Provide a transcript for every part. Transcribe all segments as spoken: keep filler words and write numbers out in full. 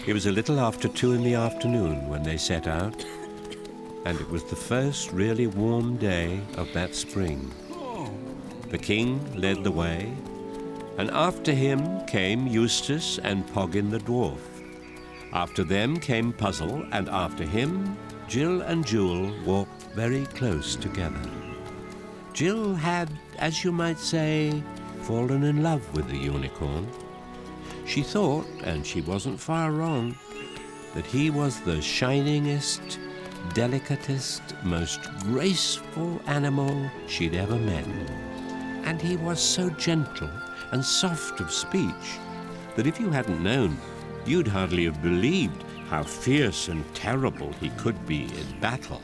It was a little after two in the afternoon when they set out, and it was the first really warm day of that spring. The king led the way, and after him came Eustace and Poggin the dwarf. After them came Puzzle, and after him, Jill and Jewel walked very close together. Jill had, as you might say, fallen in love with the unicorn. She thought, and she wasn't far wrong, that he was the shiningest, delicatest, most graceful animal she'd ever met. And he was so gentle and soft of speech that if you hadn't known, you'd hardly have believed how fierce and terrible he could be in battle.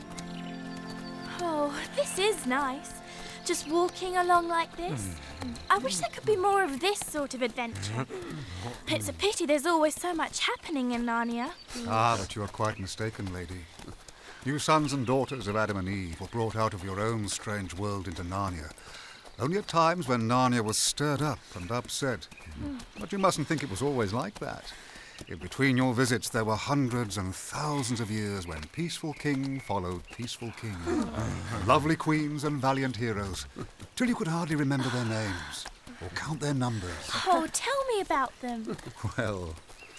Oh, this is nice. Just walking along like this. I wish there could be more of this sort of adventure. It's a pity there's always so much happening in Narnia. Ah, but you are quite mistaken, lady. You sons and daughters of Adam and Eve were brought out of your own strange world into Narnia. Only at times when Narnia was stirred up and upset. But you mustn't think it was always like that. In between your visits, there were hundreds and thousands of years when peaceful king followed peaceful king. Lovely queens and valiant heroes, till you could hardly remember their names or count their numbers. Oh, tell me about them. Well,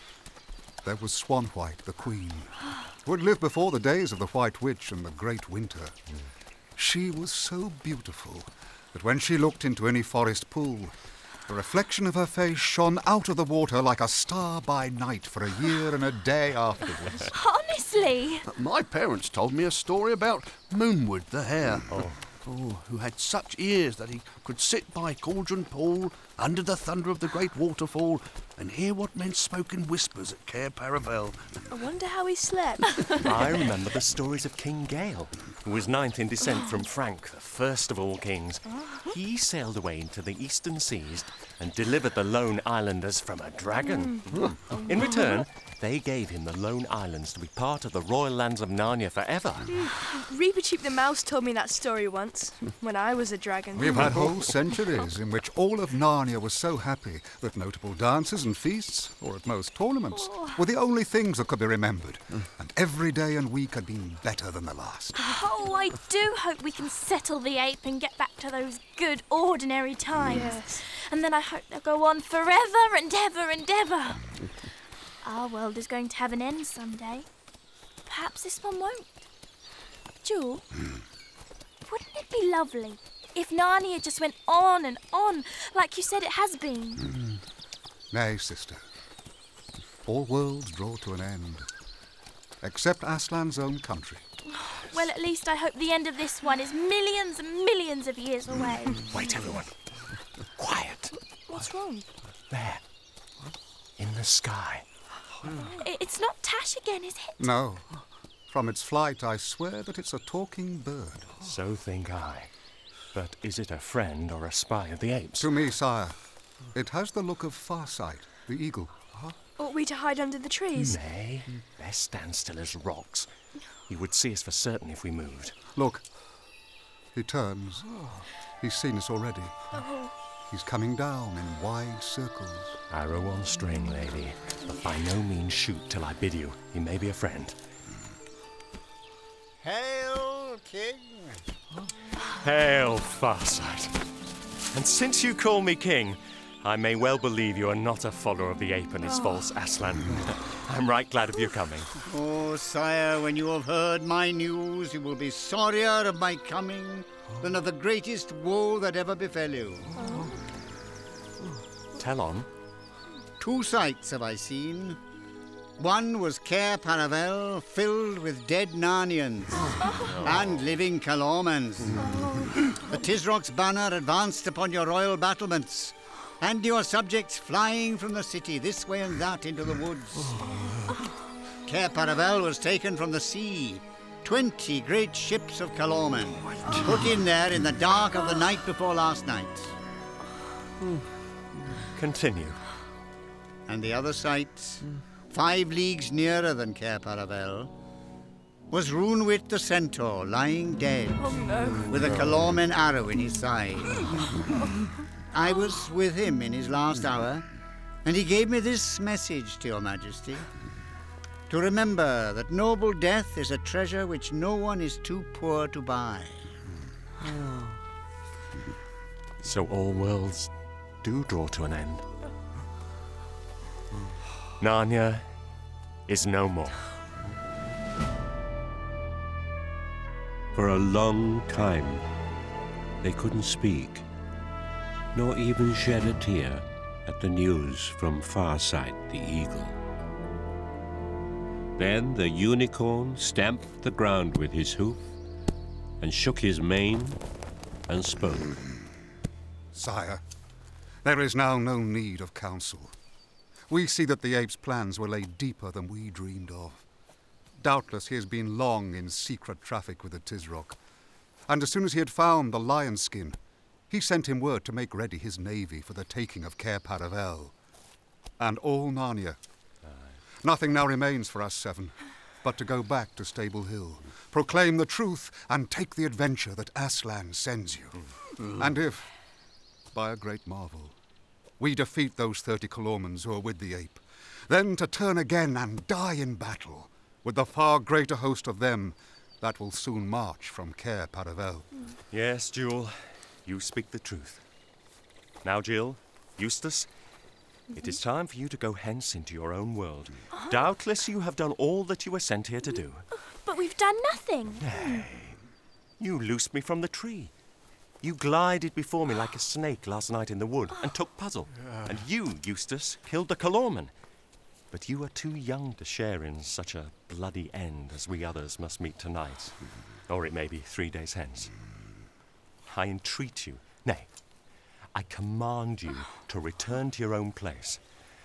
there was Swan White, the queen, who had lived before the days of the White Witch and the Great Winter. She was so beautiful that when she looked into any forest pool, the reflection of her face shone out of the water like a star by night for a year and a day afterwards. Honestly? My parents told me a story about Moonwood the hare. Oh. Oh, who had such ears that he could sit by Cauldron Pool under the thunder of the great waterfall and hear what men spoke in whispers at Cair Paravel. I wonder how he slept. I remember the stories of King Gale, who was ninth in descent from Frank, the first of all kings. He sailed away into the eastern seas and delivered the Lone Islanders from a dragon. Mm. In return, they gave him the Lone Islands to be part of the royal lands of Narnia forever. Reepicheep the mouse told me that story once, when I was a dragon. We've had whole centuries in which all of Narnia was so happy that notable dances and feasts, or at most tournaments, were the only things that could be remembered. And every day and week had been better than the last. Oh, I do hope we can settle the ape and get back to those good, ordinary times. Yes. And then I hope they'll go on forever and ever and ever. Our world is going to have an end someday. Perhaps this one won't. Jewel, wouldn't it be lovely if Narnia just went on and on, like you said it has been? Mm. Nay, sister. All worlds draw to an end, except Aslan's own country. Well, at least I hope the end of this one is millions and millions of years away. Wait, everyone. Quiet. What's wrong? There. In the sky. It's not Tash again, is it? No. From its flight, I swear that it's a talking bird. So think I. But is it a friend or a spy of the apes? To me, sire, it has the look of Farsight, the eagle. Ought we to hide under the trees? Nay, best stand still as rocks. He would see us for certain if we moved. Look, he turns. He's seen us already. Oh. He's coming down in wide circles. Arrow on string, lady, but by no means shoot till I bid you. He may be a friend. Hail, King! Hail, Farsight. And since you call me king, I may well believe you are not a follower of the ape and his false Aslan. I'm right glad of your coming. Oh, sire, when you have heard my news, you will be sorrier of my coming than of the greatest woe that ever befell you. Oh. Tell on. Two sights have I seen. One was Cair Paravel, filled with dead Narnians oh. and living Calormans. Oh. The Tisrock's banner advanced upon your royal battlements, and your subjects flying from the city this way and that into the woods. Oh. Cair Paravel was taken from the sea. Twenty great ships of Calormen put in there in the dark of the night before last night. Continue. And the other sight, five leagues nearer than Cair Paravel, was Runewit the centaur lying dead oh, no. with a Calormen arrow in his side. I was with him in his last hour, and he gave me this message to your majesty. To remember that noble death is a treasure which no one is too poor to buy. So all worlds do draw to an end. Narnia is no more. For a long time, they couldn't speak, nor even shed a tear at the news from Farsight the eagle. Then the unicorn stamped the ground with his hoof and shook his mane and spoke. Sire, there is now no need of counsel. We see that the ape's plans were laid deeper than we dreamed of. Doubtless he has been long in secret traffic with the Tisroc, and as soon as he had found the lion skin, he sent him word to make ready his navy for the taking of Cair Paravel and all Narnia. Nothing now remains for us seven but to go back to Stable Hill, proclaim the truth, and take the adventure that Aslan sends you. And if, by a great marvel, we defeat those thirty Calormans who are with the ape, then to turn again and die in battle with the far greater host of them that will soon march from Cair Paravel. Yes, Jewel, you speak the truth. Now, Jill, Eustace, it is time for you to go hence into your own world. Oh. Doubtless you have done all that you were sent here to do. But we've done nothing. Nay, you loosed me from the tree. You glided before me like a snake last night in the wood and took Puzzle. Yeah. And you, Eustace, killed the Calorman. But you are too young to share in such a bloody end as we others must meet tonight. Or it may be three days hence. I entreat you, nay, I command you to return to your own place.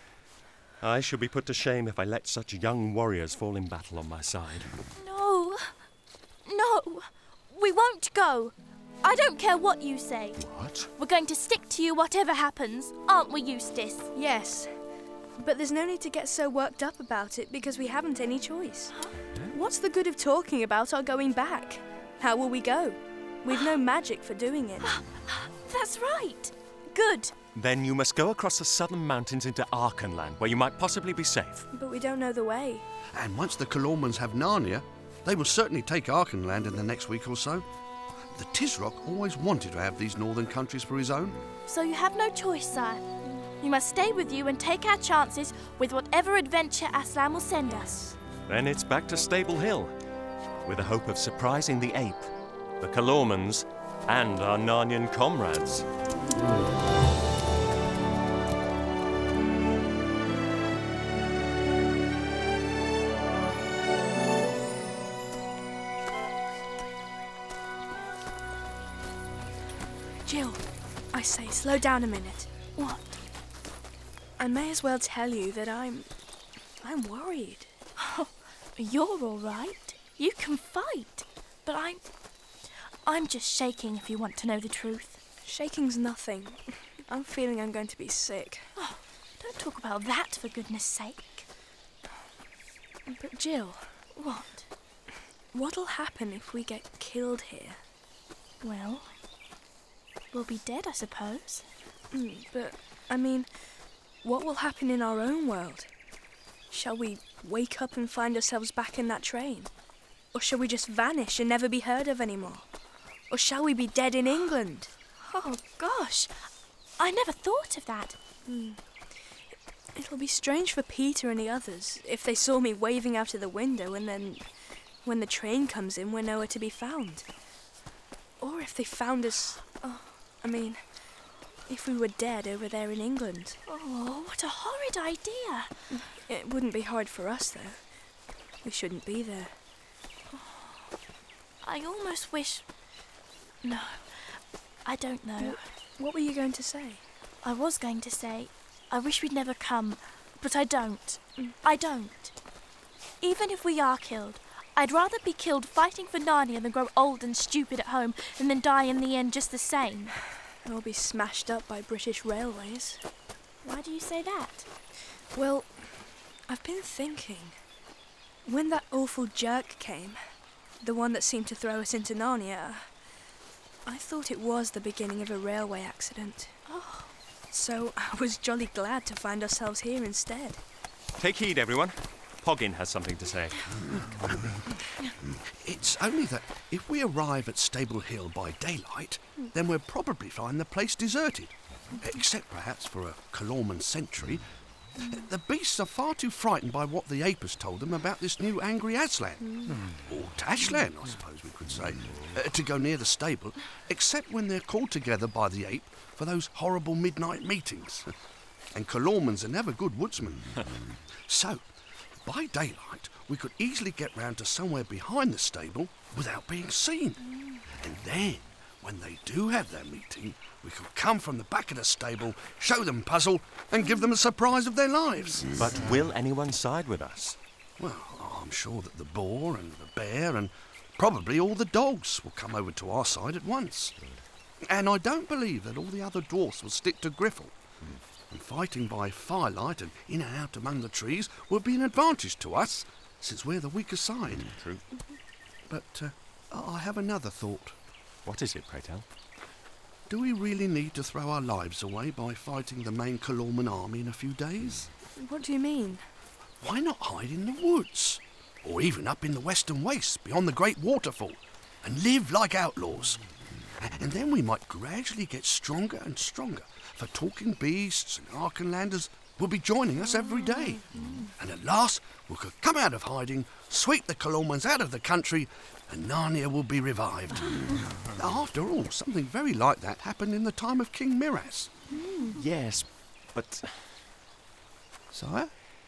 I shall be put to shame if I let such young warriors fall in battle on my side. No, no, we won't go. I don't care what you say. What? We're going to stick to you whatever happens, aren't we, Eustace? Yes, but there's no need to get so worked up about it because we haven't any choice. Huh? What's the good of talking about our going back? How will we go? We've no magic for doing it. That's right. Good. Then you must go across the southern mountains into Archenland, where you might possibly be safe. But we don't know the way. And once the Calormans have Narnia, they will certainly take Archenland in the next week or so. The Tisroc always wanted to have these northern countries for his own. So you have no choice, sire. You must stay with you and take our chances with whatever adventure Aslan will send us. Then it's back to Stable Hill, with the hope of surprising the ape, the Calormans, and our Narnian comrades. Jill, I say, slow down a minute. What? I may as well tell you that I'm... I'm worried. Oh, you're all right. You can fight. But I'm... I'm just shaking, if you want to know the truth. Shaking's nothing. I'm feeling I'm going to be sick. Oh, don't talk about that, for goodness sake. But Jill... What? What'll happen if we get killed here? Well, we'll be dead, I suppose. Mm, but, I mean, what will happen in our own world? Shall we wake up and find ourselves back in that train? Or shall we just vanish and never be heard of anymore? Or shall we be dead in England? Oh, gosh. I never thought of that. Mm. It'll be strange for Peter and the others if they saw me waving out of the window and then, when the train comes in, we're nowhere to be found. Or if they found us... Oh, I mean, if we were dead over there in England. Oh, what a horrid idea. It wouldn't be hard for us, though. We shouldn't be there. Oh, I almost wish... No, I don't know. What were you going to say? I was going to say, I wish we'd never come, but I don't. Mm. I don't. Even if we are killed, I'd rather be killed fighting for Narnia than grow old and stupid at home and then die in the end just the same. Or be smashed up by British railways. Why do you say that? Well, I've been thinking. When that awful jerk came, the one that seemed to throw us into Narnia, I thought it was the beginning of a railway accident. Oh. So I was jolly glad to find ourselves here instead. Take heed, everyone. Poggin has something to say. It's only that if we arrive at Stable Hill by daylight, then we'll probably find the place deserted. Except perhaps for a Calorman sentry. The beasts are far too frightened by what the ape has told them about this new angry Aslan. Mm. Or Tashlan, I suppose we could say, uh, to go near the stable, except when they're called together by the ape for those horrible midnight meetings. And Calormans are never good woodsmen. So, by daylight, we could easily get round to somewhere behind the stable without being seen. Mm. And then, when they do have their meeting, we could come from the back of the stable, show them Puzzle, and give them a surprise of their lives. But will anyone side with us? Well, I'm sure that the boar and the bear and probably all the dogs will come over to our side at once. And I don't believe that all the other dwarfs will stick to Griffle. And fighting by firelight and in and out among the trees will be an advantage to us, since we're the weaker side. True. But uh, I have another thought. What is it, pray tell? Do we really need to throw our lives away by fighting the main Calorman army in a few days? What do you mean? Why not hide in the woods? Or even up in the western wastes beyond the great waterfall and live like outlaws? And then we might gradually get stronger and stronger, for talking beasts and Archenlanders will be joining us every day. And at last we could come out of hiding, sweep the Calormans out of the country, and Narnia will be revived. After all, something very like that happened in the time of King Miraz. Mm. Yes, but... Sire?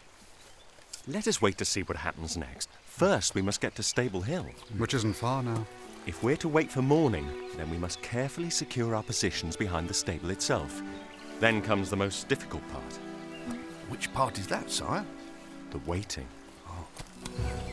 Let us wait to see what happens next. First, we must get to Stable Hill. Which isn't far now. If we're to wait for morning, then we must carefully secure our positions behind the stable itself. Then comes the most difficult part. Which part is that, sire? The waiting. Oh.